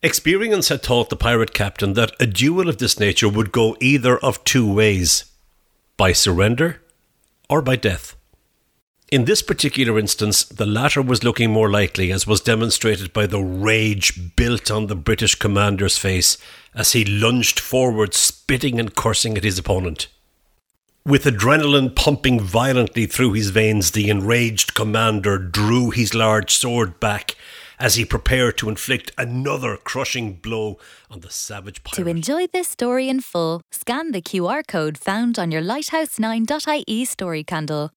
Experience had taught the pirate captain that a duel of this nature would go either of two ways: by surrender or by death. In this particular instance, the latter was looking more likely, as was demonstrated by the rage built on the British commander's face as he lunged forward, spitting and cursing at his opponent. With adrenaline pumping violently through his veins, the enraged commander drew his large sword back as he prepared to inflict another crushing blow on the savage pirate. To enjoy this story in full, scan the QR code found on your Lighthouse9.ie story candle.